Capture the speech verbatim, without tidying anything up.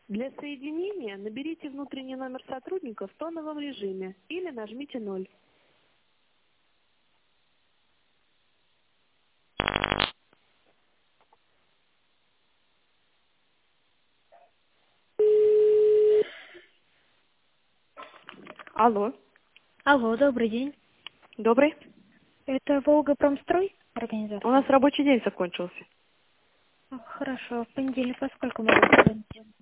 Для соединения наберите внутренний номер сотрудника в тоновом режиме или нажмите ноль. Алло, Алло, добрый день. добрый. Это Волга-Промстрой У организация? нас рабочий день закончился. А, Хорошо, в понедельник во сколько могу позвонить?